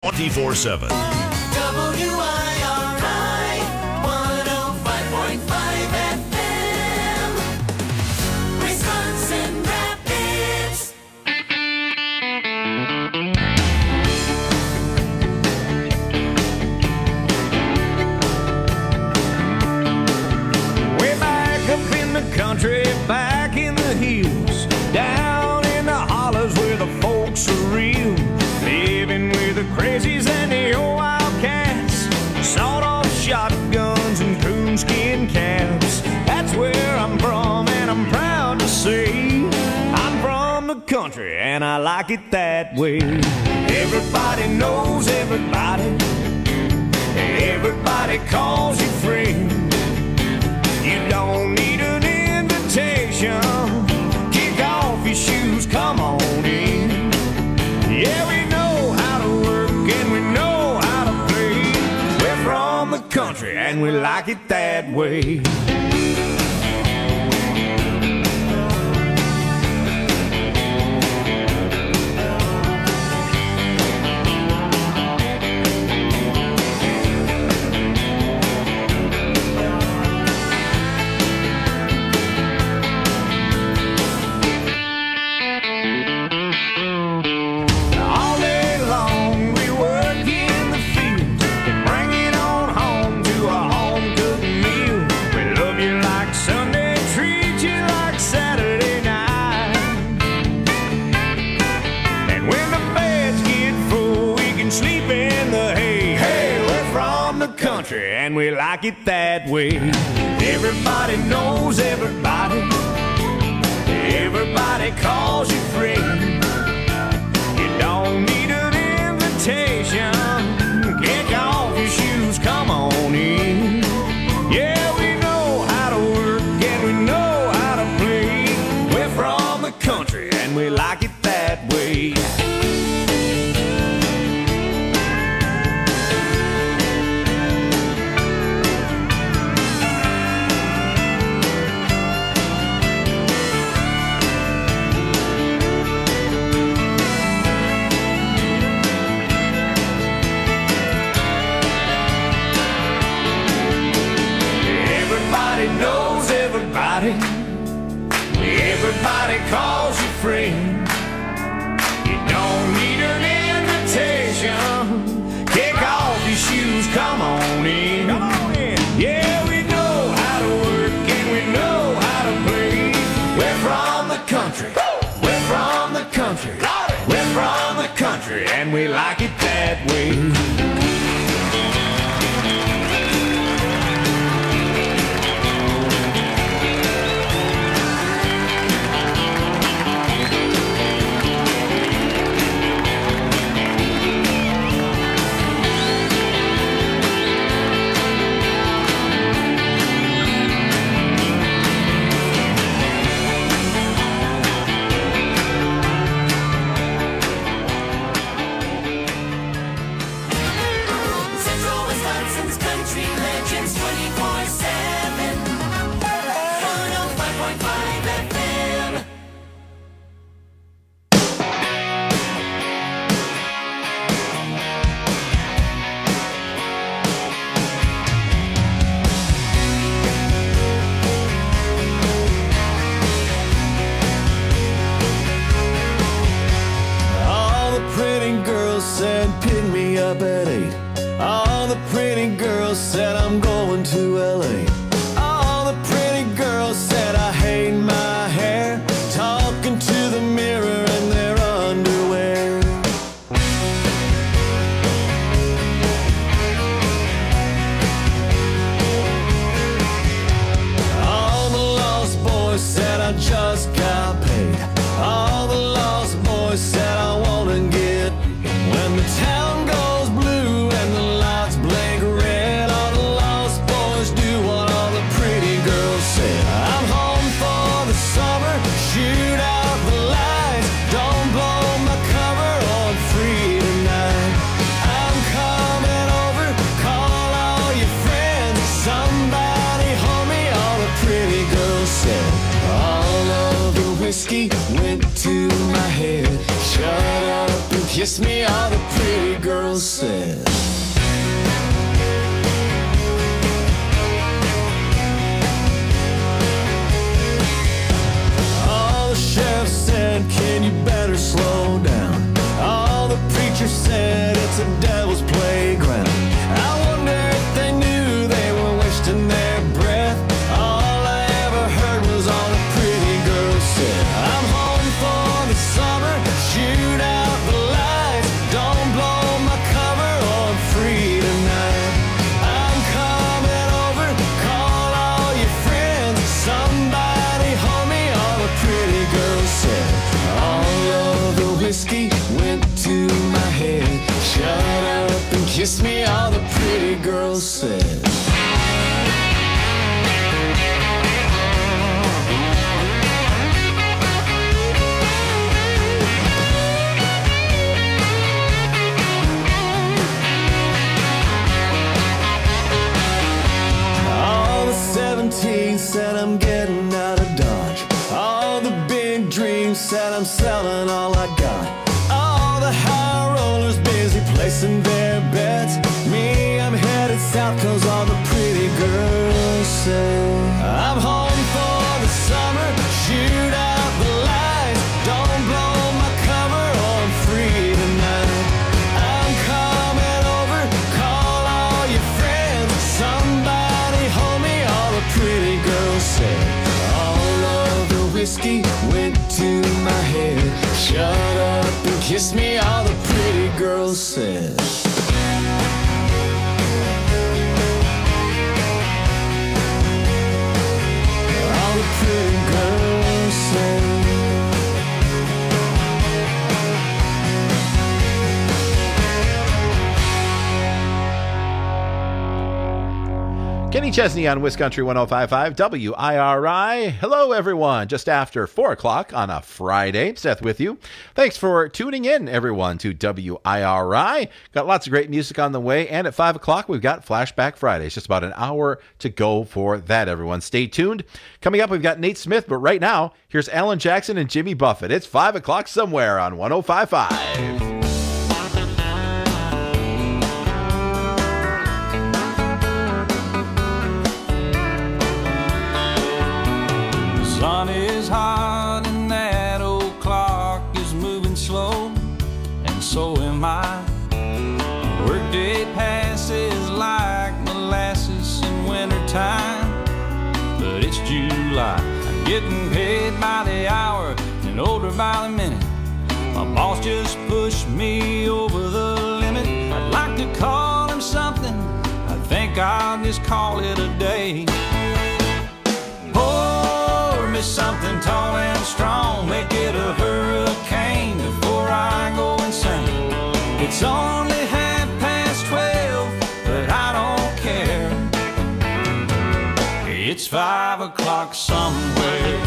24/7. WIRI 105.5 FM, Wisconsin Rapids. Way back up in the country, back in the hills, down in the hollers where the folks are real, living with the crazies and the old wildcats, sawed-off shotguns and coonskin caps. That's where I'm from, and I'm proud to say I'm from the country, and I like it that way. Everybody knows everybody, everybody calls you friend. You don't need an invitation. Kick off your shoes, come on in. Yeah, we know how to work and we know how to play. We're from the country and we like it that way. And we like it that way. Everybody knows everybody, everybody calls you friend. You don't need an invitation. Kick off your shoes, come on in. Yeah, we know how to work and we know how to play. We're from the country and we like it that way. Knows everybody, everybody calls you friend. You don't need an invitation. Kick off your shoes, come on in. Come on in. Yeah, we know how to work and we know how to play. We're from the country, we're from the country, we're from the country, and we like it that way. whiskey went to my head. Shut up and kiss me, all the pretty girls girl said. All the sheriff said, can you better slow down? All the preachers said, it's a devil's playground. I wonder if they knew they were wasting their breath. All I ever heard was all the pretty girl said. I'm home for the summer, shoot out the lights. Don't blow my cover or I'm free tonight. I'm coming over, call all your friends. Somebody hold me, all the pretty girl said. All of the whiskey went to my head. Shut up and kiss me, all the pretty girls said. All the 17 said I'm getting out of Dodge. All the big dreams said I'm selling all I got. All the high rollers busy placing their bets. Me, I'm headed south cause all the pretty girls say. I'm home for the summer, shoot out the lights. Don't blow my cover or I'm free tonight. I'm coming over, call all your friends. Somebody hold me, all the pretty girls say. All of the whiskey went to my head. Shut up and kiss me, all the pretty girls said. All the pretty girls said. Kenny Chesney on Wiscountry 105.5 WIRI. Hello, everyone. Just after 4 o'clock on a Friday. Seth with you. Thanks for tuning in, everyone, to WIRI. Got lots of great music on the way. And at 5 o'clock, we've got Flashback Fridays. Just about an hour to go for that, everyone. Stay tuned. Coming up, we've got Nate Smith. But right now, here's Alan Jackson and Jimmy Buffett. It's 5 o'clock somewhere on 105.5. Sun is hot and that old clock is moving slow, and so am I. Workday passes like molasses in wintertime, but it's July. I'm getting paid by the hour and older by the minute. My boss just pushed me over the limit. I'd like to call him something, I think I'll just call it a day. Something tall and strong, make it a hurricane before I go insane. It's only 12:30, but I don't care. It's 5 o'clock somewhere.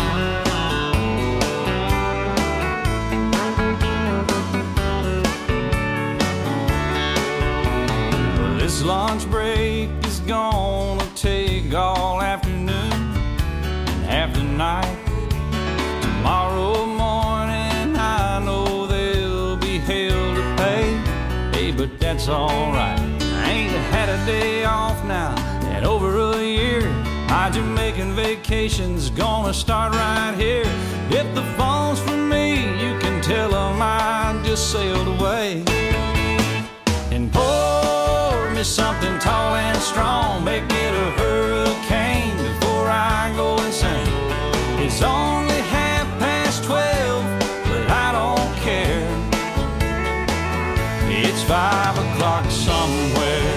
Well, this lunch break is gonna take all afternoon, half the night. Tomorrow morning I know there'll be hell to pay. Hey, but that's alright. I ain't had a day off now in over a year. My Jamaican vacation's gonna start right here. If the phone's for me, you can tell them I just sailed away. And pour me something tall and strong, make it a hurricane before I go insane. It's only 12:30, but I don't care. It's 5 o'clock somewhere.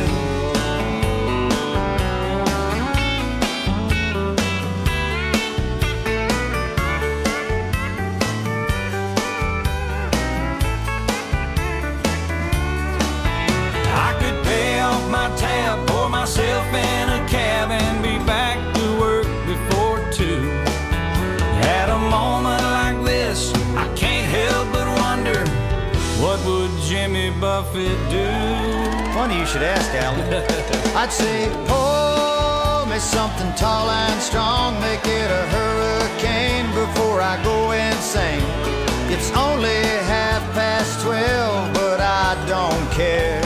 I could pay off my tab, pour myself in a cab and be back to work before 2. At a moment like this, I can't help but wonder, what would Jimmy Buffett do? Funny you should ask, Alan. I'd say, pour me something tall and strong, make it a hurricane before I go insane. It's only 12:30, but I I don't care.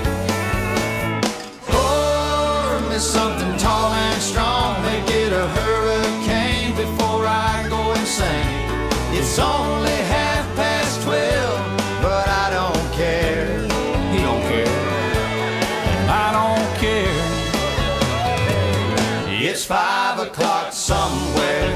Pour me something tall and strong, make it a hurricane before I go insane. It's only 12:30, but I don't care. He don't care. I don't care. It's 5 o'clock somewhere.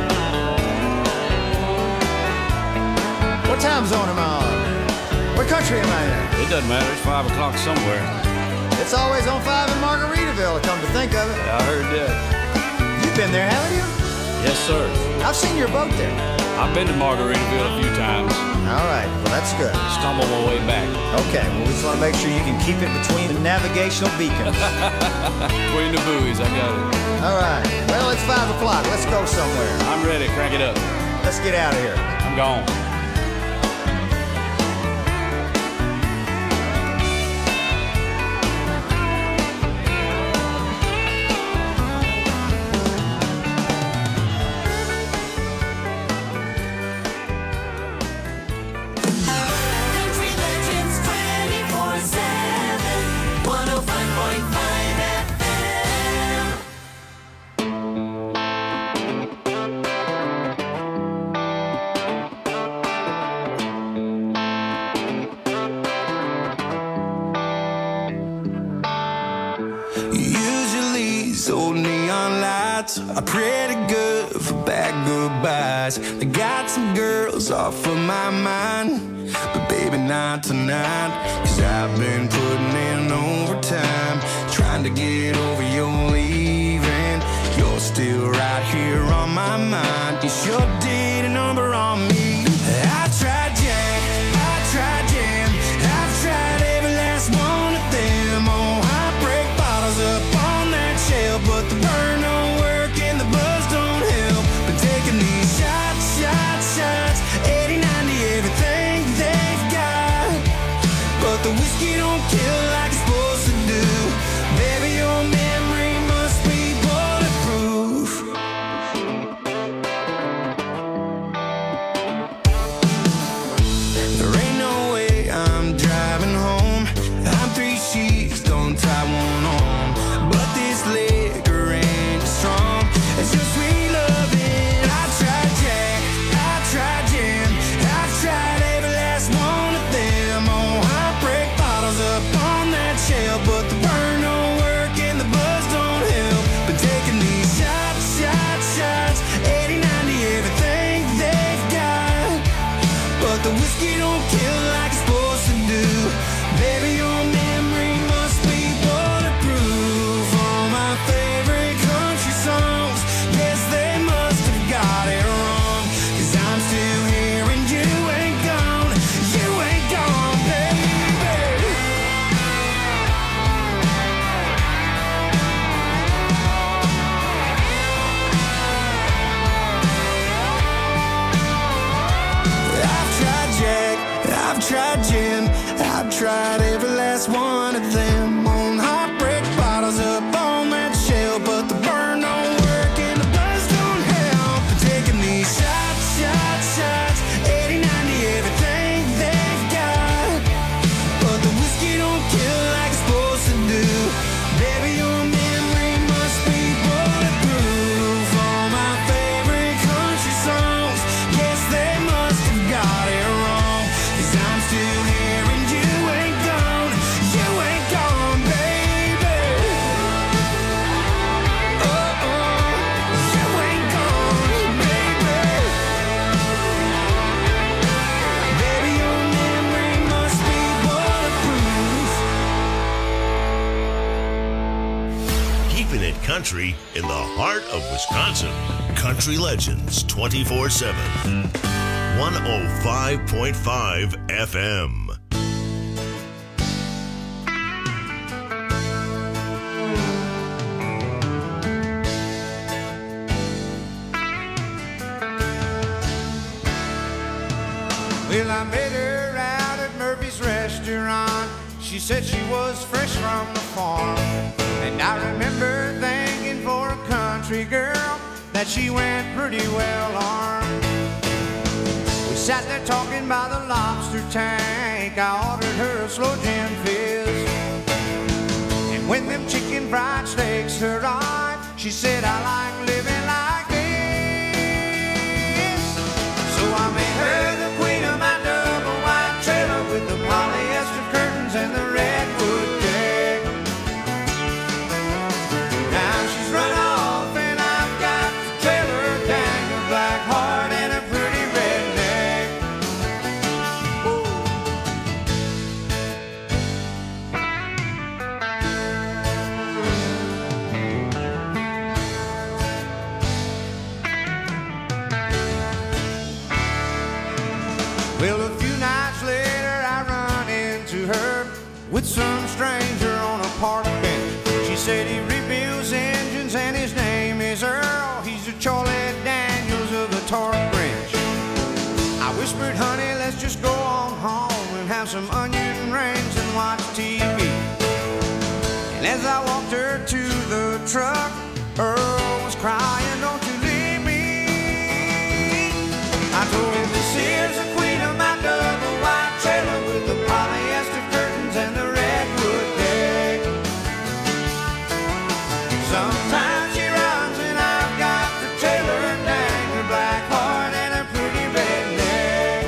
What time zone am I on? What country am I in? It doesn't matter. It's 5 o'clock somewhere. It's always on 5 in Margaritaville, come to think of it. I heard that. You've been there, haven't you? Yes, sir. I've seen your boat there. I've been to Margaritaville a few times. All right, well, that's good. Stumbled my way back. Okay, well, we just want to make sure you can keep it between the navigational beacons. Between the buoys, I got it. All right, well, it's 5 o'clock. Let's go somewhere. I'm ready. Crank it up. Let's get out of here. I'm gone. Country Legends 24/7, 105.5 FM. Usually these old neon lights are pretty good for bad goodbyes. I got some girls off of my mind, but baby not tonight. 'Cause I've been putting in overtime, trying to get over your leaving. You're still right here on my mind. You sure did a number on me. I tried Jack, I tried Jam, I've tried every last one of them. Oh, I break bottles up on that shelf, but the burn don't work and the buzz don't help. But taking these shots, shots, shots, 80, 90, everything they've got. But the whiskey don't kill like it's supposed to do. Baby, your memory must be bulletproof. There ain't no way I'm driving home. I'm 3 sheets, don't tie one on. But this liquor ain't strong. It's your sweet loving. I tried Jack, I tried Jam, I've tried every last one of them. Oh, I break bottles up on that shelf, but the burn don't work and the buzz don't help. But taking these shots, shots, shots, 80, 90, everything they've got. But the whiskey don't kill like it's supposed to do. Baby, your memory must be bulletproof. All my favorite country songs, yes, they must have got it wrong. 'Cause I'm still here and you ain't gone. You ain't gone, baby. I've tried Jack, I've tried Jim, I've tried every last one of them. On heartbreak bottles up on that shelf, but the burn don't work and the buzz don't help. But taking these shots, shots, shots, 80, 90, everything they've got. But the whiskey don't kill like it's supposed to do. Baby, your memory must be bulletproof. All my favorite country songs, yes, they must have got it wrong. 'Cause I'm still here and you ain't gone. You ain't gone, baby. Oh, you ain't gone, baby. Baby, your memory must be bulletproof. Keeping it country in the heart of Wisconsin. Country Legends 24/7. 105.5 FM. Well, I met her out at Murphy's restaurant. She said she was fresh from the farm. And I remember thinking for a country girl that she went pretty well armed. We sat there talking by the lobster tank. I ordered her a slow gin fizz. And when them chicken fried steaks arrived, she said, I like living like this. So I made her the queen of my double wide trailer with the polyester curtains and the redwood deck. Now she's run off and I've got the trailer dang, a black heart and a pretty redneck. Well, a few nights later I run into her with some stranger on a park bench. She said he rebuilds engines and his name is Earl. He's the Charlie Daniels of the torque wrench. I whispered, honey, let's just go on home and have some onion rings and watch TV. And as I walked her to the truck, Earl was crying, don't you leave me. I told him, this is the queen of my double wide trailer with the polyester curtains and the redwood deck. Sometimes she runs and I've got the trailer dang, her black heart and her pretty redneck.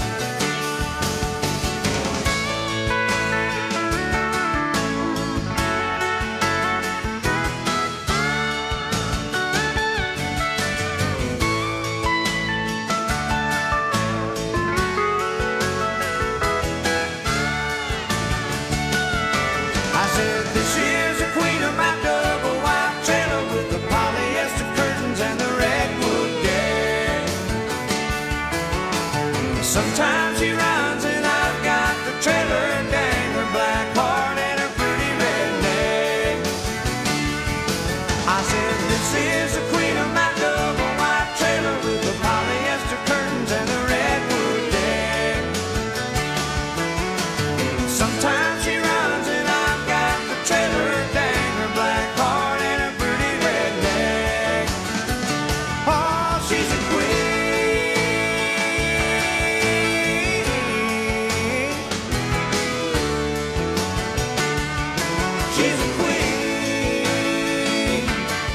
I said, this is the queen of my double wide trailer with the polyester curtains and the redwood deck. Sometimes she runs and I've got the trailer dang, her black heart and her pretty redneck. I said, this is the queen of my double wide trailer with the polyester curtains and the redwood deck. Sometimes she runs and I've got the trailer dang, her black heart and her pretty redneck. Oh, she's a queen. She's a queen.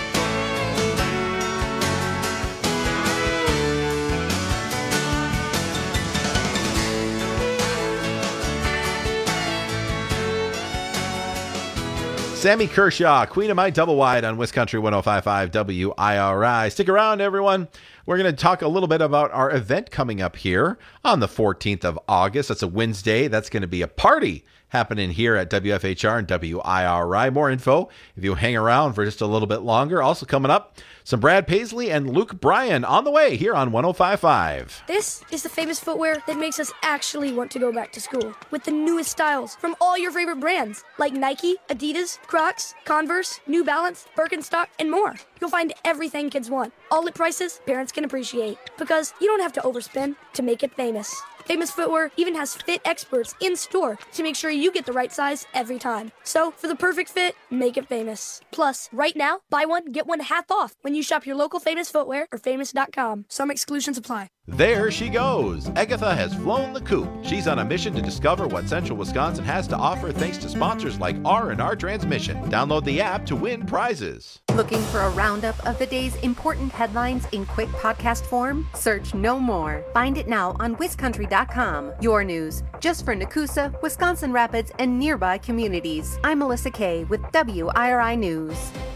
Sammy Kershaw, Queen of My Double Wide on Wiscountry 105.5 WIRI. Stick around, everyone. We're going to talk a little bit about our event coming up here on the 14th of August. That's a Wednesday. That's going to be a party happening here at WFHR and WIRI. More info if you hang around for just a little bit longer. Also coming up, some Brad Paisley and Luke Bryan on the way here on 105.5. This is the famous footwear that makes us actually want to go back to school. With the newest styles from all your favorite brands like Nike, Adidas, Crocs, Converse, New Balance, Birkenstock, and more. You'll find everything kids want, all at prices parents can appreciate. Because you don't have to overspend to make it famous. Famous Footwear even has fit experts in store to make sure you get the right size every time. So, for the perfect fit, make it famous. Plus, right now, buy one, get one half off when you shop your local Famous Footwear or famous.com. Some exclusions apply. There she goes. Agatha has flown the coop. She's on a mission to discover what Central Wisconsin has to offer thanks to sponsors like R&R Transmission. Download the app to win prizes. Looking for a roundup of the day's important headlines in quick podcast form? Search No More. Find it now on wiscountry.com. Your news, just for Nakusa, Wisconsin Rapids, and nearby communities. I'm Melissa Kay with WIRI News.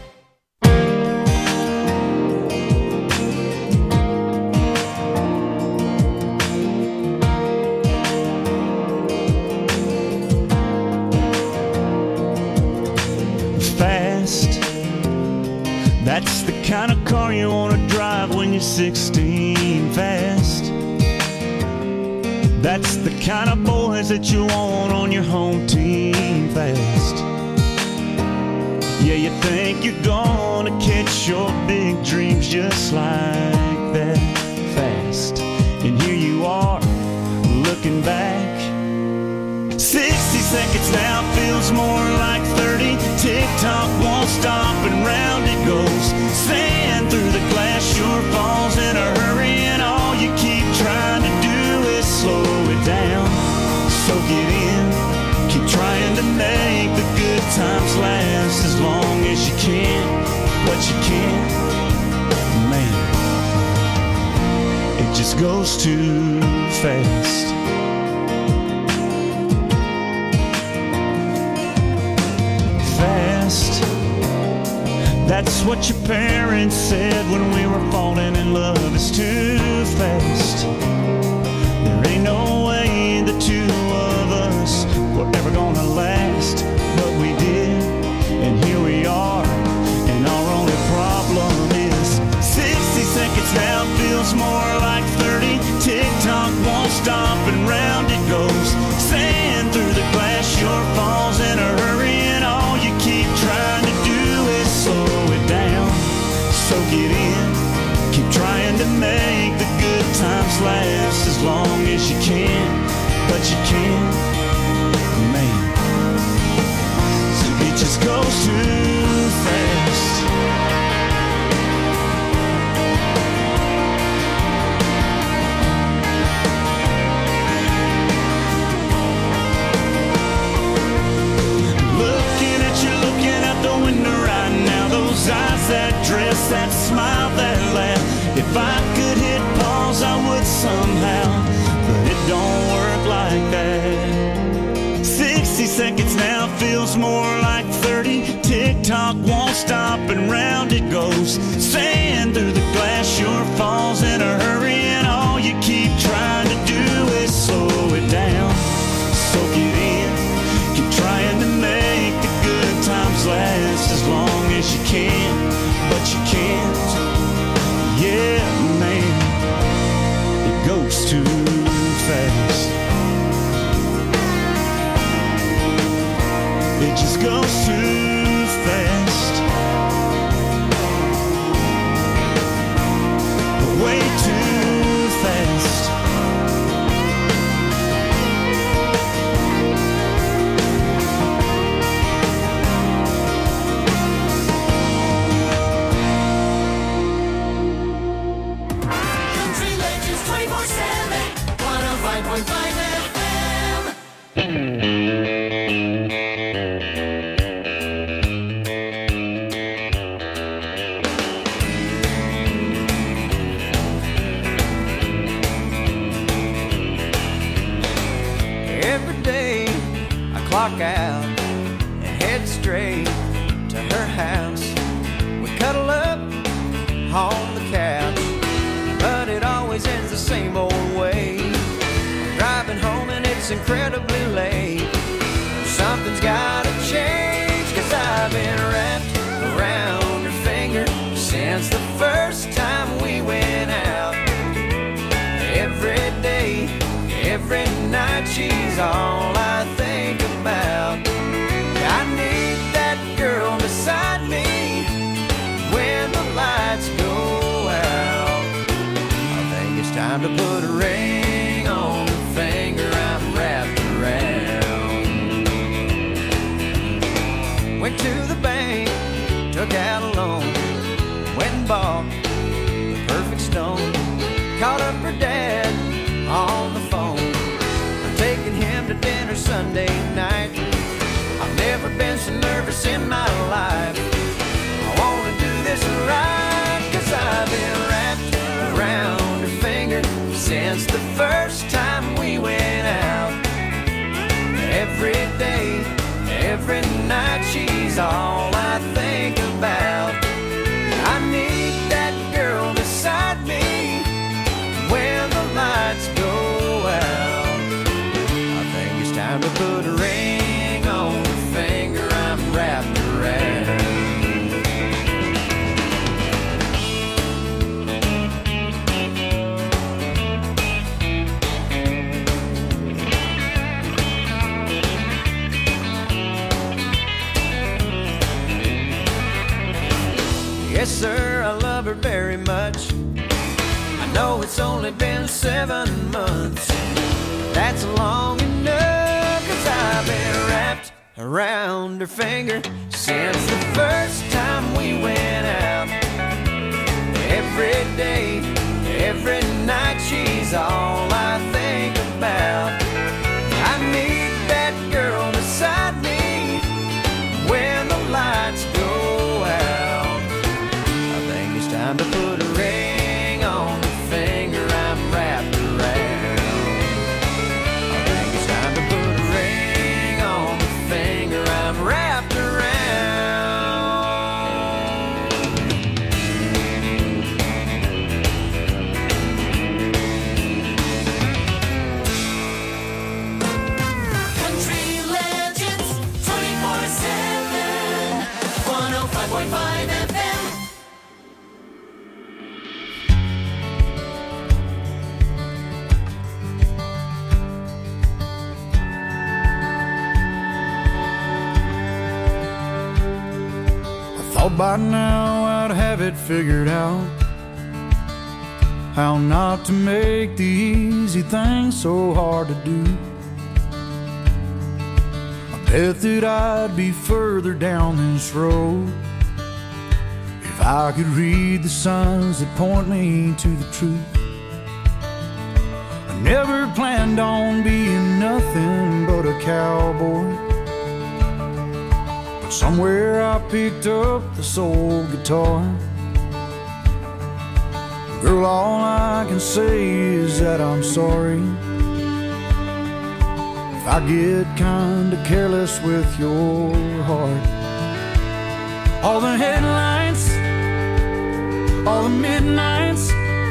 Fast. That's the kind of car you want to drive when you're 16. Fast. That's the kind of boys that you want on your home team. Fast. Yeah, you think you're gonna catch your big dreams just like that. Fast. And here you are, looking back. 60 seconds now feels more like 30. Tick-tock won't stop and round it goes. Sand through the glass sure falls in a hurry, and all you keep trying to do just goes too fast. Fast. That's what your parents said when we were falling in love. It's too fast. There ain't no way the two of us were ever gonna last, but we did, and here we are. And our only problem is 60 seconds now feels more like 30. TikTok won't stop and round it goes. Sand through the glass, your falls in a hurry, and all you keep trying to do is slow it down. Soak it in, keep trying to make the good times last as long as you can, but you can't, man. So it just goes too fast. Looking out the window right now, those eyes that dress, that smile, that laugh. If I could hit pause, I would somehow, but it don't work like that. 60 seconds now feels more like 30. TikTok won't stop and round it goes. Sand through the glass, your falls in a hurry, and all you keep trying to do is slow it down. Soak it in, keep trying to make the good times last as long as you can, but you can't. Yeah, man, it goes too fast. It just goes too fast. Way too fast. Country Legends 24/7, 105.5 FM. Every day I clock out and head straight to her house. We cuddle up on the couch, but it always ends the same old way. I'm driving home and it's incredibly late. Something's gotta change, 'cause I've been wrapped around her finger since the first time we went out. Every day, every night, she's all I think about. I need that girl beside me when the lights go out. I think it's time to put a ring on the finger I'm wrapped around. Went to the bank, took out a loan, went and bought the perfect stone. Called up her dad on the phone. I'm taking him to dinner Sunday night. I've never been so nervous in my life. I wanna do this right, 'cause I've been wrapped around her finger since the first time we went out. Every day, every night, she's all I think about. I need that girl beside me when the lights go out. I think it's time to put a ring on the finger I'm wrapped around. Yes, sir, I love her very much. I know it's only been 7 months. That's long enough, 'cause I've been wrapped around her finger since the first time we went out. Every day, every night, she's all I think about. I need that girl beside me when the lights go out. I think it's time to put a ring on the finger I'm wrapped FM. Thought by now I'd have it figured out, how not to make the easy things so hard to do. I bet that I'd be further down this road if I could read the signs that point me to the truth. I never planned on being nothing but a cowboy. Somewhere I picked up this old guitar. Girl, all I can say is that I'm sorry if I get kinda careless with your heart. All the headlights, all the midnights,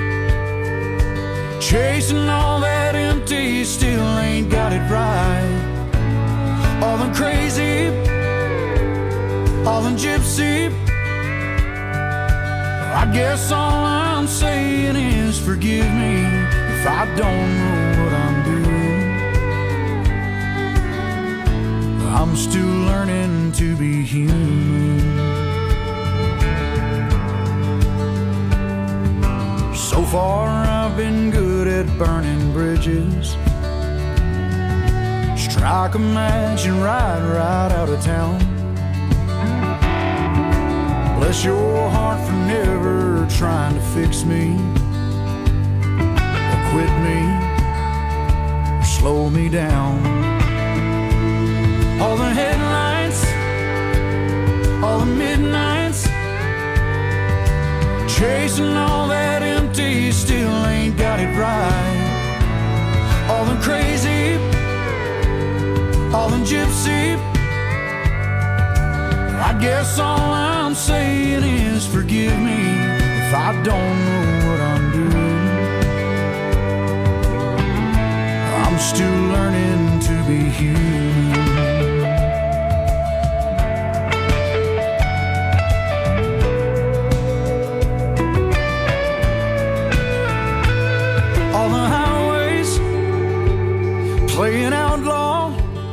chasing all that empty, still ain't got it right. All the crazy, all the gypsy, I guess all I'm saying is forgive me if I don't know what I'm doing. I'm still learning to be human. So far I've been good at burning bridges, strike a match and ride right out of town. Bless your heart for never trying to fix me, or quit me, or slow me down. All the headlights, all the midnights, chasing all that empty, still ain't got it right. All the crazy, all the gypsy, I guess all I'm saying is forgive me if I don't know what I'm doing. I'm still learning to be human. All the highways playing outlaw,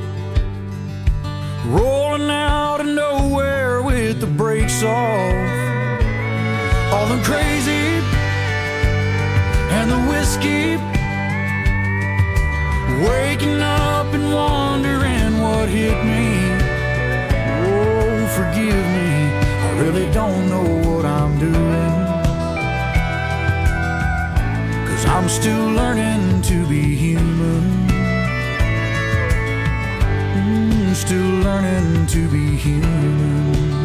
rolling out of nowhere with the brakes off. All the crazy and the whiskey, waking up and wondering what hit me. Oh, forgive me, I really don't know what I'm doing, 'cause I'm still learning to be human. Still learning to be human.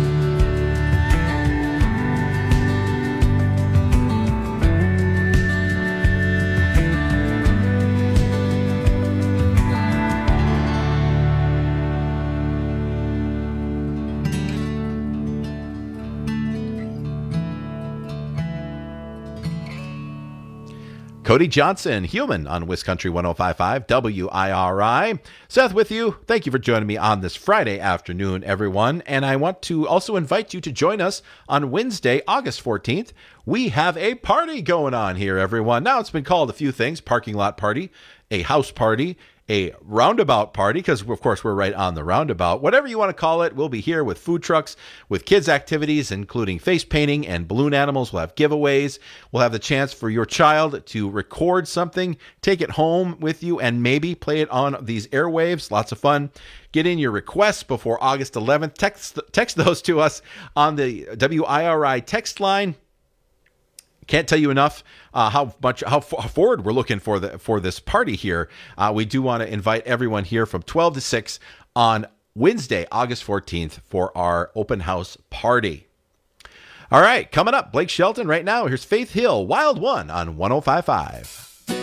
Cody Johnson, Human, on WisCountry 105.5 WIRI. Seth with you. Thank you for joining me on this Friday afternoon, everyone. And I want to also invite you to join us on Wednesday, August 14th. We have a party going on here, everyone. Now, it's been called a few things: parking lot party, a house party, a roundabout party, because of course we're right on the roundabout. Whatever you want to call it, we'll be here with food trucks, with kids activities, including face painting and balloon animals. We'll have giveaways. We'll have the chance for your child to record something, take it home with you, and maybe play it on these airwaves. Lots of fun. Get in your requests before August 11th. Text those to us on the WIRI text line. Can't tell you enough how forward we're looking for this party here. We do want to invite everyone here from 12 to 6 on Wednesday, August 14th for our open house party. All right, coming up, Blake Shelton right now. Here's Faith Hill, Wild One on 105.5.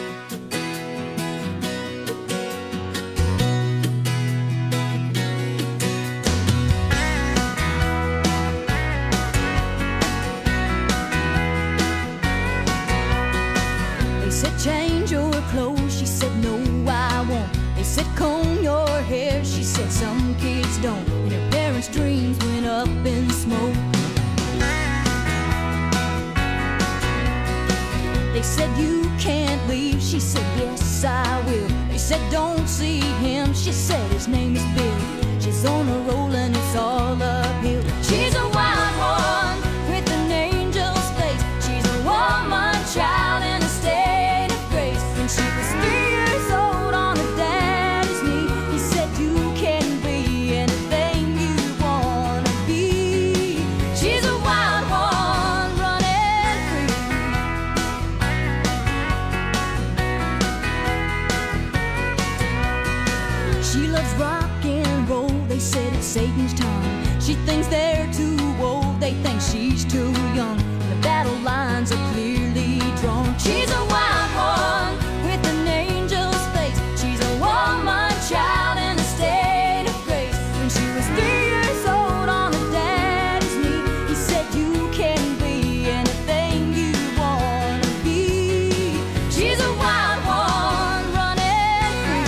Change your clothes, she said no I won't. They said comb your hair, she said some kids don't. And her parents' dreams went up in smoke. They said, you can't leave. She said, yes, I will. They said, don't see him. She said, his name is Bill. She's on a roll and it's all uphill. She's a wild one with an angel's face. She's a woman child in a state of grace. When she was 3 years old on her daddy's knee, he said, you can be anything you want to be. She's a wild one running free. She loves rock and roll. They said it's Satan's tongue. She thinks they're too old. They think she's too young. The battle lines are clearly drawn. She's a wild one with an angel's face. She's a woman child in a state of grace. When she was 3 years old on her daddy's knee, he said, you can be anything you want to be. She's a wild one running free.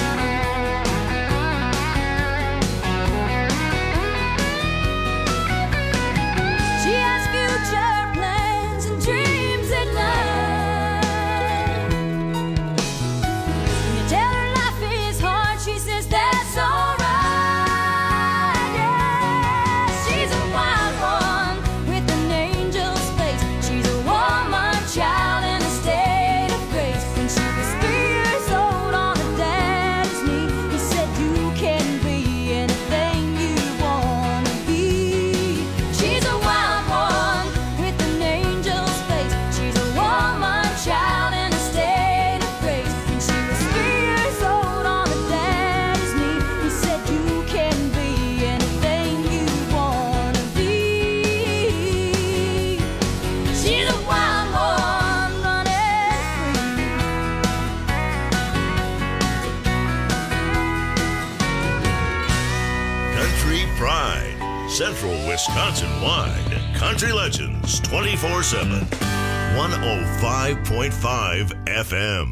She has future plans and dreams at night. When you tell her life is hard, she says that's alright. Yeah, she's a wild one with an angel's face. She's a woman child in a state of grace. When she was 3 years old on her daddy's knee, he said, you can be anything you want to be. She's a wild one with an angel's face. She's a woman child in a state of grace. When she was 3 years old on her daddy's knee, he said, you can be anything you want to be. She's a wild one running free. Country Pride, Central Wisconsin wide. Country Legends 24/7. 105.5 FM.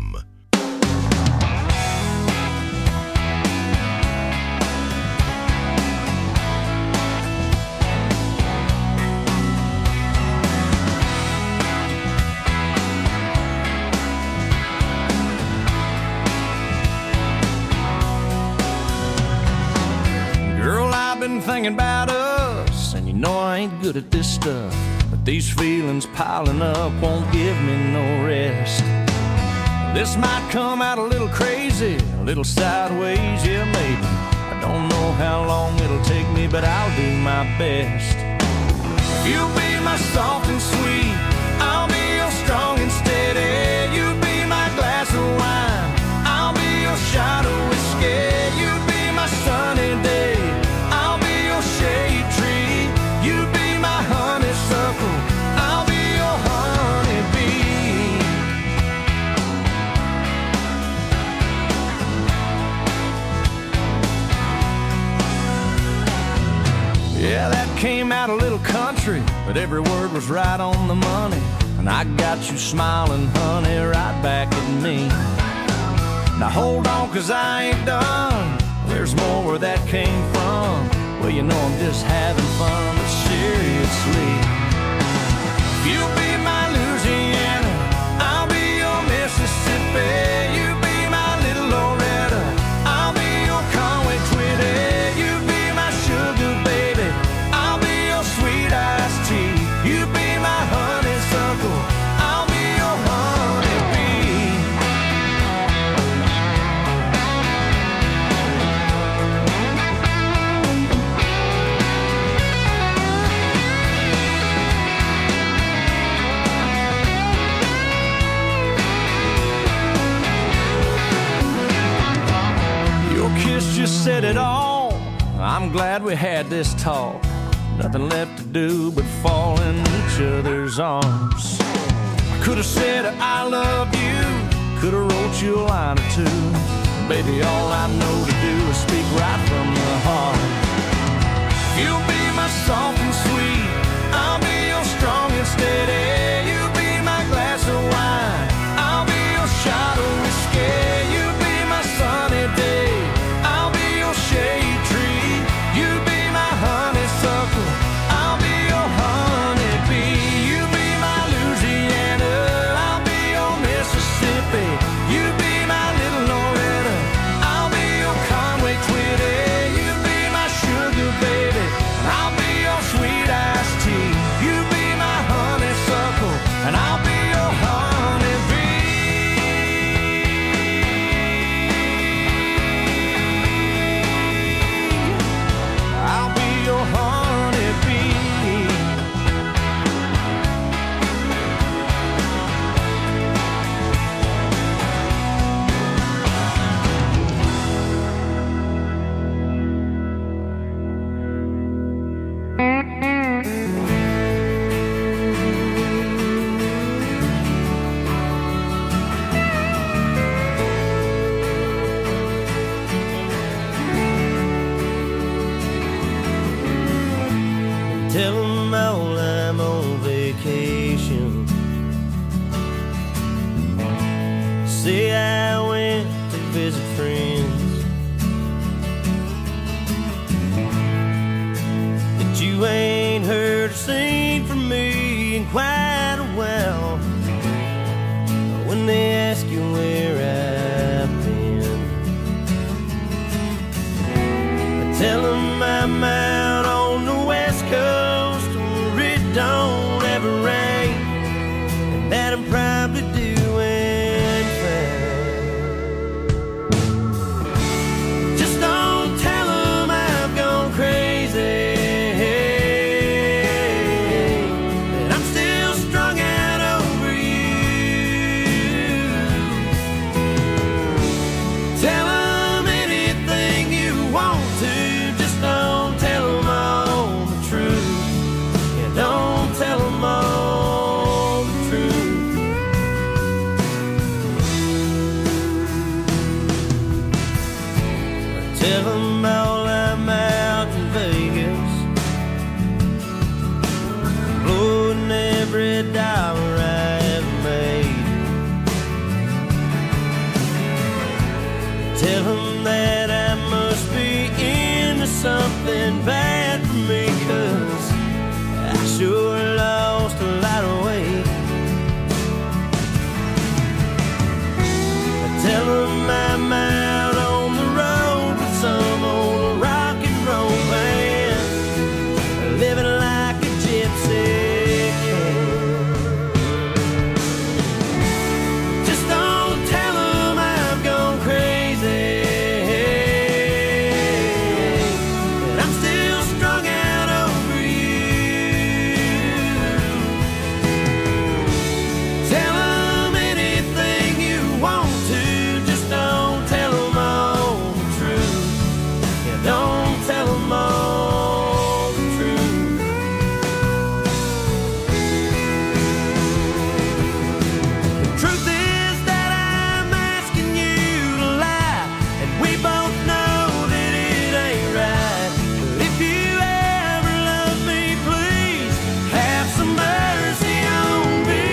Girl, I've been thinking about us, and you know I ain't good at this stuff. But these feelings piling up won't give me no rest. This might come out a little crazy, a little sideways, yeah, maybe. I don't know how long it'll take me, but I'll do my best. You'll be my soft and sweet, I'll be your strong and steady. You be my glass of wine, I'll be your shot of whiskey. You be my sunny day, I'll be your shade tree. You be my honeysuckle, I'll be your honeybee. Yeah, that came out a little country, but every word was right on the money. And I got you smiling, honey, right back at me. Now hold on, 'cause I ain't done. There's more where that came from. Well, you know I'm just having fun, but seriously. You be my Louisiana, I'll be your Mississippi. You be my little Loretta, I'll be your Conway Twitty. You be my sugar baby, I'll be your sweet iced tea. You be my honeysuckle, I'll be your honeybee. Your kiss just said it all. I'm glad we had this talk. Nothing left to do but fall in each other's arms. I could have said I love you, could have wrote you a line or two. Baby, all I know to do is speak right from the heart. You'll be my soft and sweet, I'll be your strong and steady. You be my glass of wine, I'll be your shot of whiskey. You be my sunny day, I'll be your shade tree. You be my honeysuckle, I'll be your honeybee. You be my Louisiana, I'll be your Tell them all I'm on vacation. Say I went to visit friends. That you ain't heard or seen from me in quite a while. When they ask you where I've been, I tell them I'm out on the West Coast where it don't ever rain, and that I'm probably doing fine. Just don't tell them I've gone crazy. Tell them all I'm out in Vegas, blowing every dollar I ever made. Tell them that I must be into something bad for me, 'cause I sure lost a lot of weight. Tell them I'm out on the road with some old rock and roll band, living like a gypsy can. Just don't tell them I've gone crazy, and I'm still strung out over you. Tell them anything you want to, just don't tell them all the truth. Yeah, don't tell them all the truth. The truth is that I'm asking you to lie, and we both know that it ain't right. But if you ever love me, please have some mercy on me.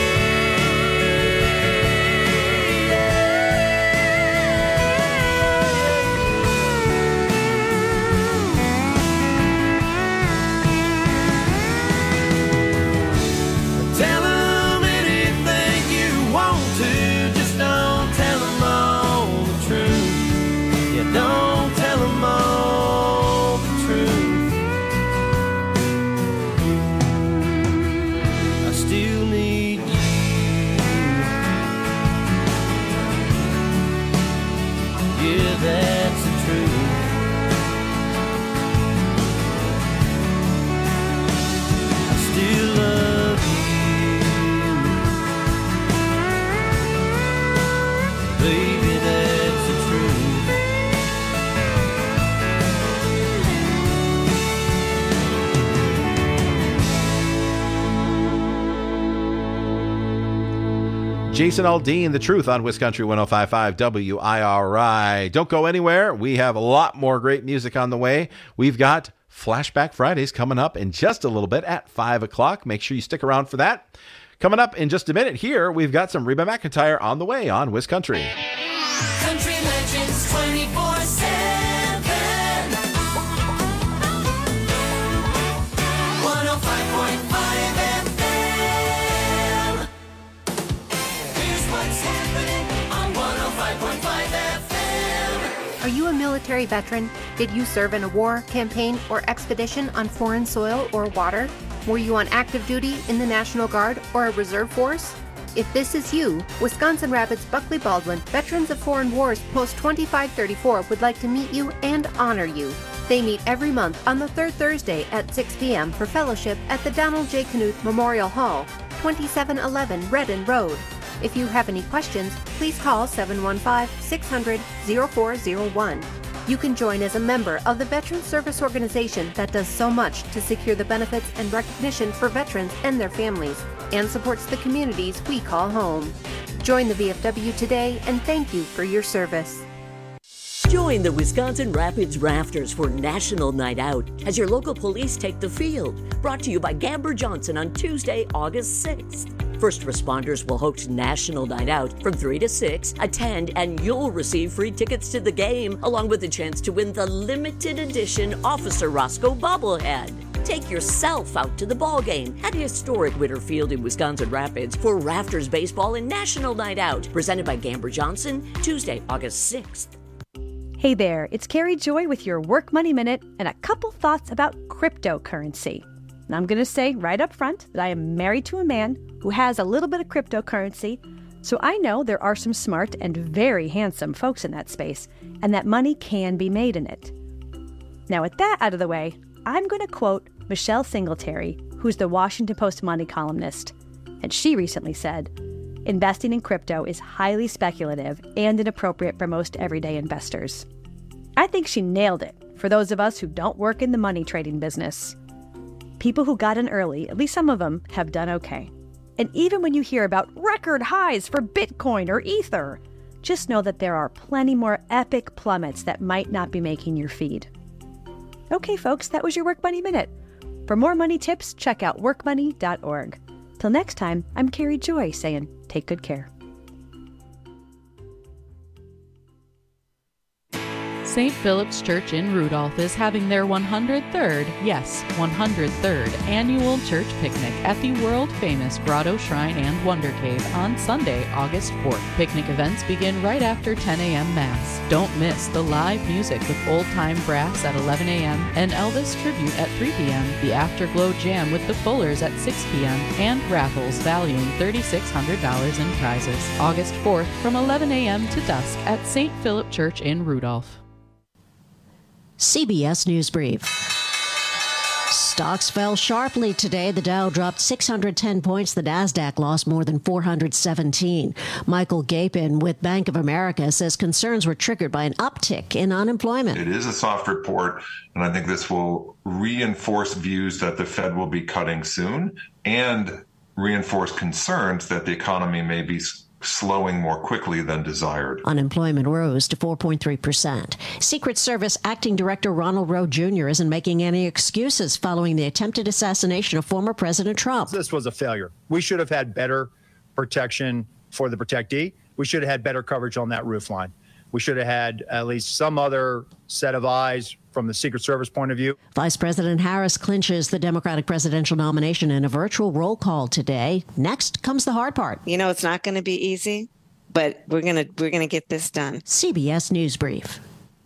Tell them anything you want to, just don't tell them all the truth. Yeah, don't tell them all the truth. I still need you. Yeah, that's the truth. I still love you. Baby, that's the truth. Jason Aldean, The Truth on Wiscountry 105.5 WIRI. Don't go anywhere. We have a lot more great music on the way. We've got Flashback Fridays coming up in just a little bit at 5 o'clock. Make sure you stick around for that. Coming up in just a minute here, we've got some Reba McEntire on the way on Wiscountry. Country legends 24/7. 105.5 FM. Here's what's happening on 105.5 FM. Are you a military veteran? Did you serve in a war, campaign, or expedition on foreign soil or water? Were you on active duty in the National Guard or a reserve force? If this is you, Wisconsin Rapids Buckley Baldwin Veterans of Foreign Wars Post 2534 would like to meet you and honor you. They meet every month on the third Thursday at 6 p.m. for fellowship at the Donald J. Knuth Memorial Hall, 2711 Redden Road. If you have any questions, please call 715-600-0401. You can join as a member of the Veterans Service Organization that does so much to secure the benefits and recognition for veterans and their families, and supports the communities we call home. Join the VFW today, and thank you for your service. Join the Wisconsin Rapids Rafters for National Night Out as your local police take the field. Brought to you by Gamber Johnson on Tuesday, August 6th. First responders will host National Night Out from 3 to 6. Attend and you'll receive free tickets to the game, along with a chance to win the limited edition Officer Roscoe bobblehead. Take yourself out to the ball game at historic Witter Field in Wisconsin Rapids for Rafters Baseball and National Night Out, presented by Gamber Johnson, Tuesday, August 6th. Hey there, it's Carrie Joy with your Work Money Minute and a couple thoughts about cryptocurrency. And I'm going to say right up front that I am married to a man who has a little bit of cryptocurrency, so I know there are some smart and very handsome folks in that space, and that money can be made in it. Now, with that out of the way, I'm going to quote Michelle Singletary, who's the Washington Post money columnist, and she recently said, "Investing in crypto is highly speculative and inappropriate for most everyday investors." I think she nailed it for those of us who don't work in the money trading business. People who got in early, at least some of them, have done okay. And even when you hear about record highs for Bitcoin or Ether, just know that there are plenty more epic plummets that might not be making your feed. Okay, folks, that was your Work Money Minute. For more money tips, check out workmoney.org. Till next time, I'm Carrie Joy saying, take good care. St. Philip's Church in Rudolph is having their 103rd annual church picnic at the world-famous Grotto Shrine and Wonder Cave on Sunday, August 4th. Picnic events begin right after 10 a.m. Mass. Don't miss the live music with old-time brass at 11 a.m. and Elvis tribute at 3 p.m., the Afterglow Jam with the Fullers at 6 p.m., and raffles valuing $3,600 in prizes. August 4th from 11 a.m. to dusk at St. Philip Church in Rudolph. CBS News Brief. Stocks fell sharply today. The Dow dropped 610 points. The Nasdaq lost more than 417. Michael Gapin with Bank of America says concerns were triggered by an uptick in unemployment. It is a soft report, and I think this will reinforce views that the Fed will be cutting soon and reinforce concerns that the economy may be slowing more quickly than desired. Unemployment rose to 4.3%. Secret Service Acting Director Ronald Rowe Jr. isn't making any excuses following the attempted assassination of former President Trump. This was a failure. We should have had better protection for the protectee. We should have had better coverage on that roof line. We should have had at least some other set of eyes from the Secret Service point of view. Vice President Harris clinches the Democratic presidential nomination in a virtual roll call today. Next comes the hard part. You know, it's not going to be easy, but we're going to get this done. CBS News Brief.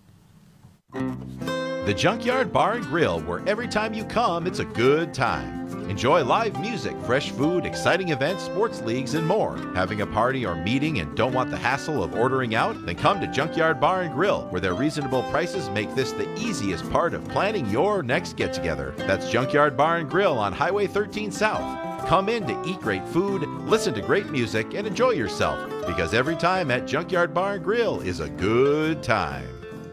The Junkyard Bar and Grill, where every time you come, it's a good time. Enjoy live music, fresh food, exciting events, sports leagues, and more. Having a party or meeting and don't want the hassle of ordering out? Then come to Junkyard Bar and Grill, where their reasonable prices make this the easiest part of planning your next get-together. That's Junkyard Bar and Grill on Highway 13 South. Come in to eat great food, listen to great music, and enjoy yourself, because every time at Junkyard Bar and Grill is a good time.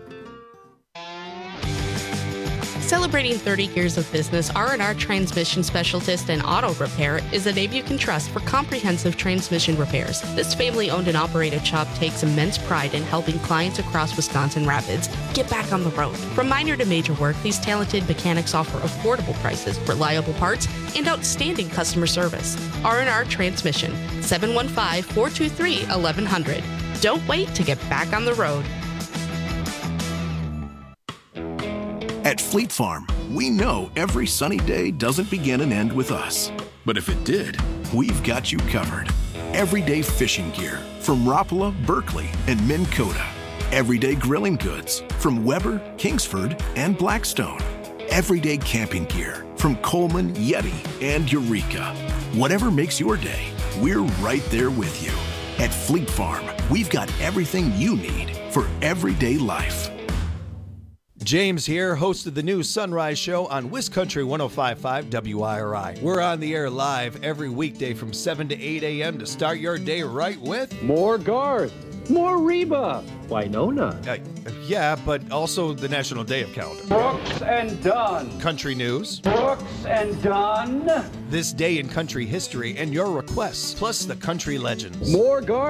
Celebrating 30 years of business, R&R Transmission Specialist and Auto Repair is a name you can trust for comprehensive transmission repairs. This family-owned and operated shop takes immense pride in helping clients across Wisconsin Rapids get back on the road. From minor to major work, these talented mechanics offer affordable prices, reliable parts, and outstanding customer service. R&R Transmission, 715-423-1100. Don't wait to get back on the road. At Fleet Farm, we know every sunny day doesn't begin and end with us. But if it did, we've got you covered. Everyday fishing gear from Rapala, Berkeley, and Minn Kota. Everyday grilling goods from Weber, Kingsford, and Blackstone. Everyday camping gear from Coleman, Yeti, and Eureka. Whatever makes your day, we're right there with you. At Fleet Farm, we've got everything you need for everyday life. James here, host of the new Sunrise Show on WisCountry 105.5 WIRI. We're on the air live every weekday from 7 to 8 a.m. to start your day right with more Garth, more Reba, Winona. Yeah, but also the National Day of Calendar. Brooks and Dunn. Country news. Brooks and Dunn. This day in country history and your requests, plus the country legends. More Garth,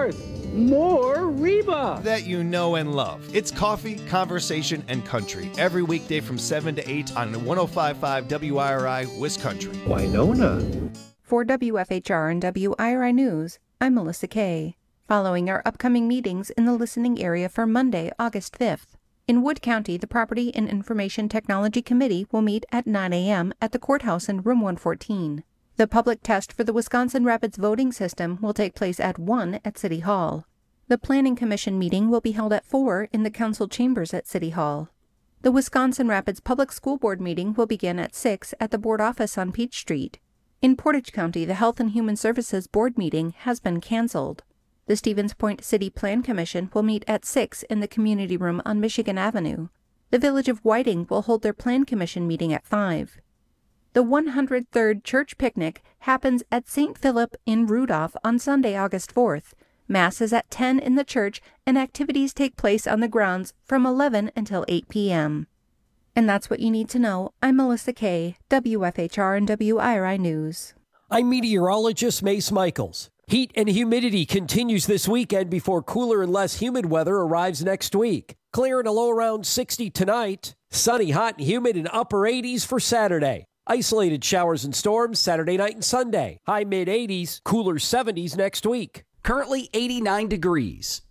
More Reba. That you know and love. It's coffee, conversation, and country. Every weekday from 7 to 8 on 105.5 WIRI, Wisconsin. Winona. For WFHR and WIRI News, I'm Melissa Kay. Following our upcoming meetings in the listening area for Monday, August 5th. In Wood County, the Property and Information Technology Committee will meet at 9 a.m. at the courthouse in Room 114. The public test for the Wisconsin Rapids voting system will take place at 1 at City Hall. The Planning Commission meeting will be held at 4 in the council chambers at City Hall. The Wisconsin Rapids Public School Board meeting will begin at 6 at the board office on Peach Street. In Portage County, the Health and Human Services Board meeting has been canceled. The Stevens Point City Plan Commission will meet at 6 in the community room on Michigan Avenue. The Village of Whiting will hold their Plan Commission meeting at 5. The 103rd Church Picnic happens at St. Philip in Rudolph on Sunday, August 4th. Mass is at 10 in the church, and activities take place on the grounds from 11 until 8 p.m. And that's what you need to know. I'm Melissa Kay, WFHR and WIRI News. I'm meteorologist Mace Michaels. Heat and humidity continues this weekend before cooler and less humid weather arrives next week. Clear and a low around 60 tonight. Sunny, hot, and humid in upper 80s for Saturday. Isolated showers and storms Saturday night and Sunday. High mid-80s, cooler 70s next week. Currently 89 degrees.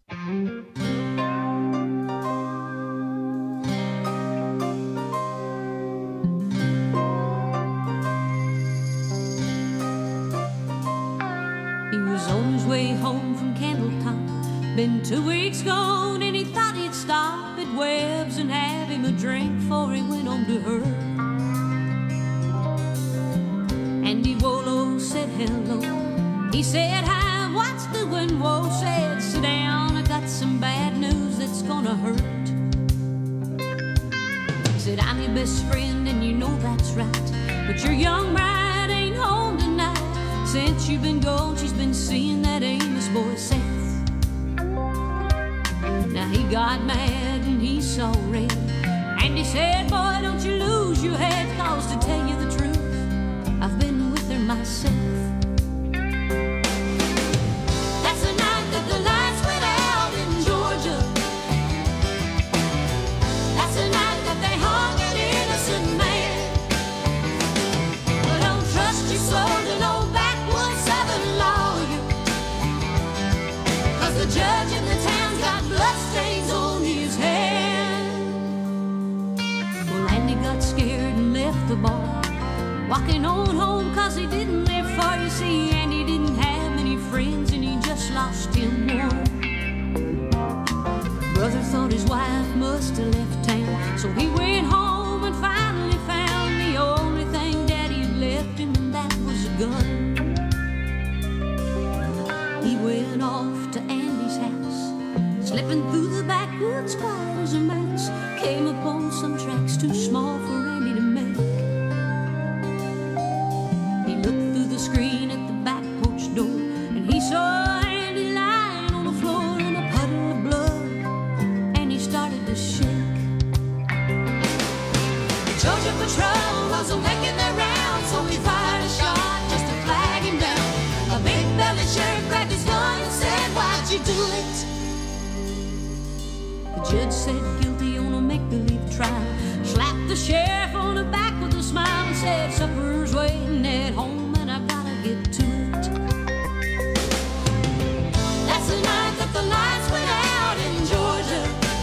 He was on his way home from Candletop. Been 2 weeks gone and he thought he'd stop at Webb's and have him a drink before he went on to her. Andy Wolo said hello. He said hi, what's doing? Whoa, said sit down, I got some bad news that's gonna hurt. He said I'm your best friend and you know that's right, but your young bride ain't home tonight. Since you've been gone, she's been seeing that Amos boy Seth. Now he got mad and he saw red, and he said, boy, don't you lose your head, cause to tell you the truth, I've been with her myself. That's the night that the lights went out in Georgia. That's the night that they hung an innocent man. But don't trust your soul to no backwoods Southern lawyer, cause the judge in the town's got bloodstains on his hand. Well, Andy got scared and left the bar, walking on home cause he didn't live far. You see, Andy didn't have many friends and he just lost him one. Brother thought his wife must have left town, so he went home and finally found the only thing Daddy had left him, and that was a gun. He went off to Andy's house, slipping through the backwoods quiet as a mouse. Came upon some tracks too small for Andy to make. He looked through the screen at the back porch door, and he saw Andy lying on the floor in a puddle of blood, and he started to shake. The Georgia Patrol was making their rounds, so he fired a shot just to flag him down. A big-bellied sheriff grabbed his gun and said, why'd you do it? The judge said guilty on a make-believe trial, slapped the sheriff on the back with a smile and said, supper's waiting at home and I gotta get to it. That's the night that the lights went out in Georgia.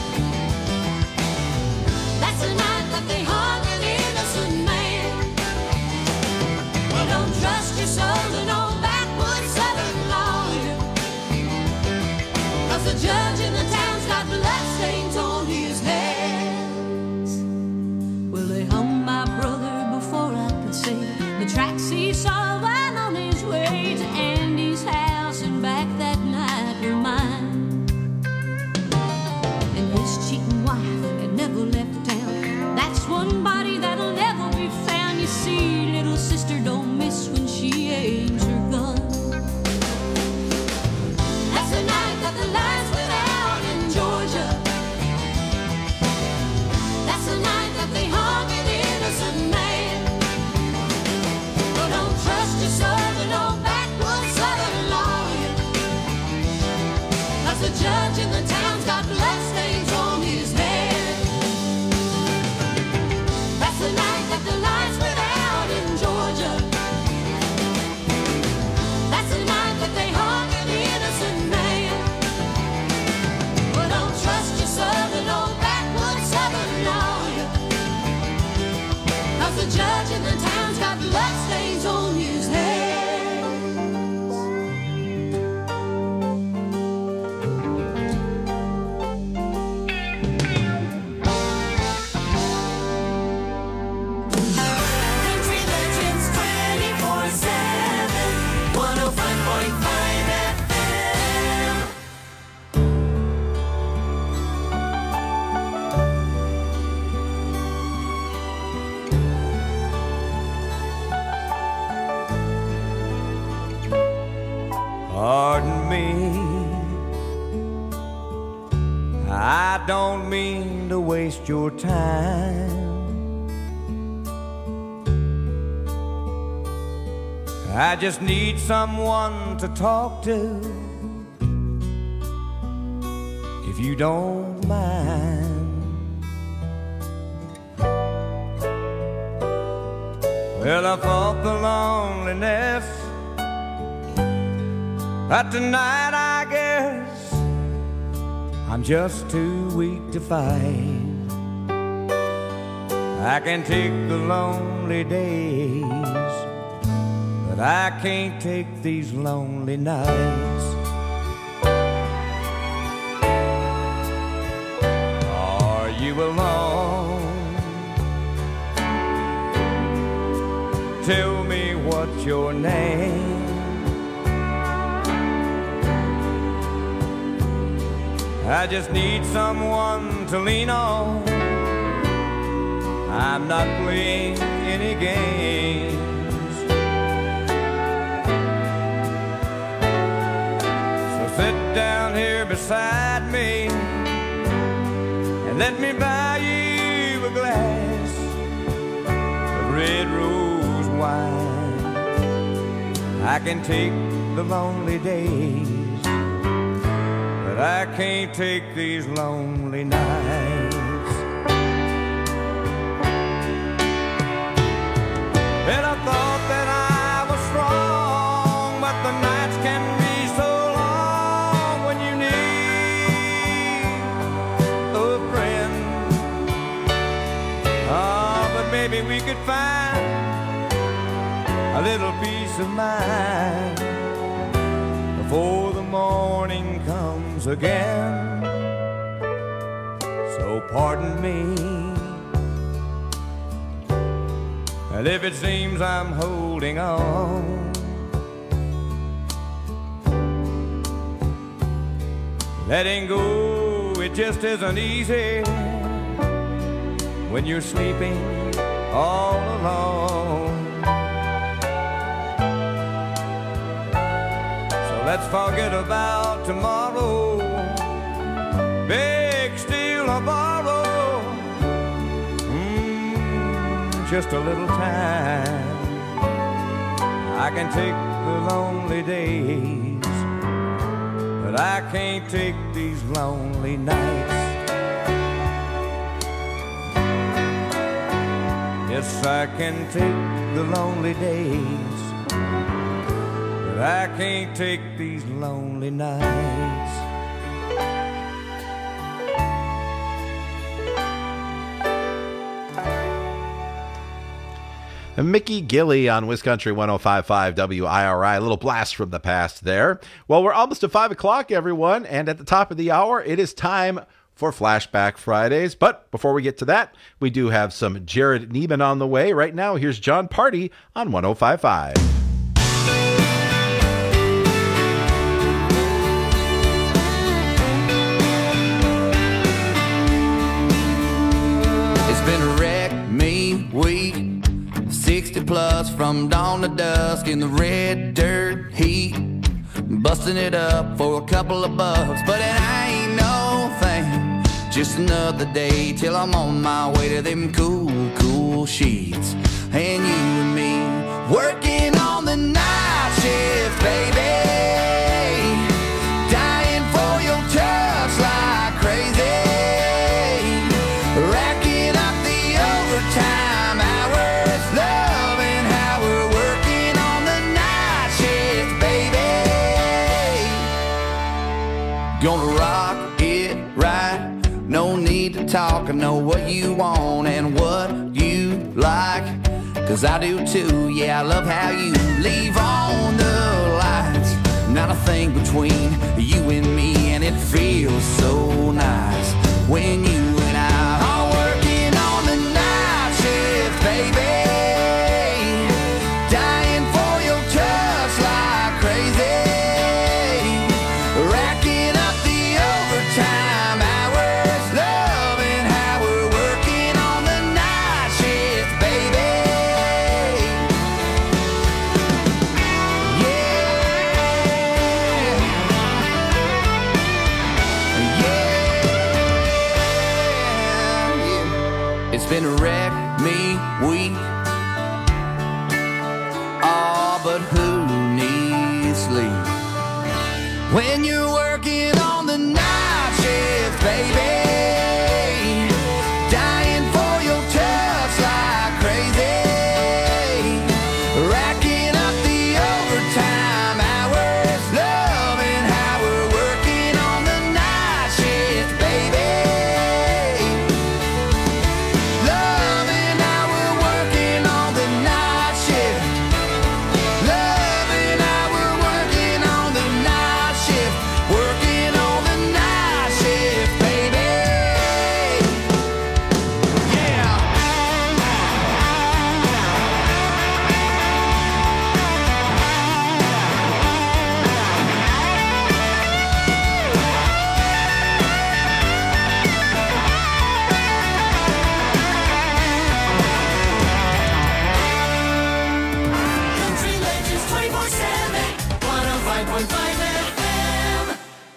That's the night that they hung an innocent man. Well, don't trust your soul to no backwoods Southern lawyer, cause the judge in the town's got bloodstains on his hands. Well, they hung my brother before I could say the tracks he saw while on his way to Andy's house and back that night were mine. And his cheating wife had never left town. That's one body that'll never be found. You see, little sister don't miss when she aims her gun. That's the night that the lights went out in Georgia. That's the night that they hung an innocent man. But don't trust your soul to no backwoods Southern lawyer, Pardon me, I don't mean to waste your time. I just need someone to talk to, if you don't mind. Well, I fought the loneliness, but tonight I guess I'm just too weak to fight. I can take the lonely days, but I can't take these lonely nights. Are you alone? Tell me what's your name. I just need someone to lean on. I'm not playing any games. So sit down here beside me and let me buy you a glass of red rose wine. I can take the lonely days, but I can't take these lonely nights. Well, I thought that I was strong, but the nights can be so long when you need a friend. But maybe we could find a little peace of mind before the morning comes again. So pardon me, and if it seems I'm holding on, letting go, it just isn't easy when you're sleeping all alone. Let's forget about tomorrow, beg, steal, or borrow, just a little time. I can take the lonely days, but I can't take these lonely nights. Yes, I can take the lonely days, but I can't take these lonely nights. Mickey Gilley on Wiscountry 105.5 WIRI. A little blast from the past there. Well, we're almost to 5 o'clock, everyone. And at the top of the hour, it is time for Flashback Fridays. But before we get to that, we do have some Jared Neiman on the way. Right now, here's John Party on 105.5. It's been a wreck, me, week 60 plus from dawn to dusk in the red dirt heat, busting it up for a couple of bucks, but it ain't no thing, just another day till I'm on my way to them cool, cool sheets. And you and me working on the night shift, baby, dying for your touch like crazy, racking up the overtime hours, loving how we're working on the night shift, baby. Gonna rock it right, no need to talk, I know what you want and what you like, 'cause I do too, yeah, I love how you leave on the lights, not a thing between you and me, and it feels so nice when you and I are working on the night shift, baby, dying for your touch like crazy, racking up the overtime hours, loving how we're working on the night shift, baby. Yeah. but who needs sleep? When you're working on the night shift, baby, dying for your touch like crazy, racking up the overtime hours, loving how we're working on the night shift, baby, loving how we're working on the night shift, loving how we're working on the night shift, working on the night shift, baby. Yeah. Country Legends 24/7, 105.5 FM.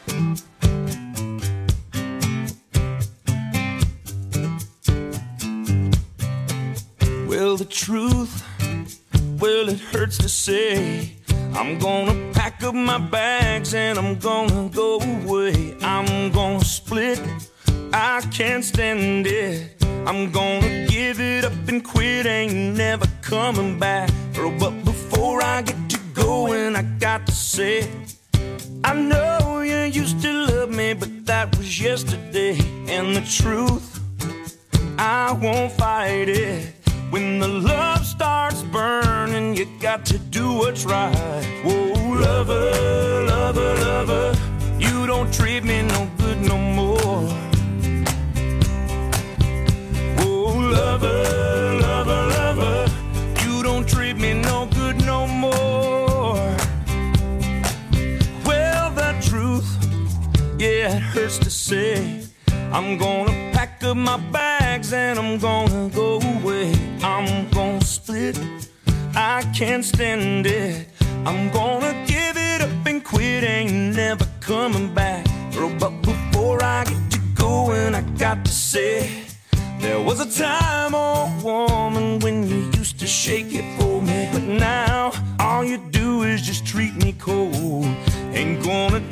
Well, the truth, well, it hurts to say. I'm gonna pack up my bags and I'm gonna go away. I'm gonna split, I can't stand it. I'm gonna give it up and quit, ain't never coming back. Girl, but before I get to going, I got to say, I know you used to love me, but that was yesterday. And the truth, I won't fight it. When the love starts burning, you got to do what's right. Whoa, lover, lover, lover, you don't treat me no good no more. Whoa, lover, lover, lover, you don't treat me no good no more. Well, the truth, yeah, it hurts to say. I'm gonna pack up my bags and I'm gonna go away. I'm gonna split, I can't stand it. I'm gonna give it up and quit, ain't never coming back. Girl, but before I get to going, I got to say, there was a time, oh woman, when you used to shake it for me. But now, all you do is just treat me cold. Ain't gonna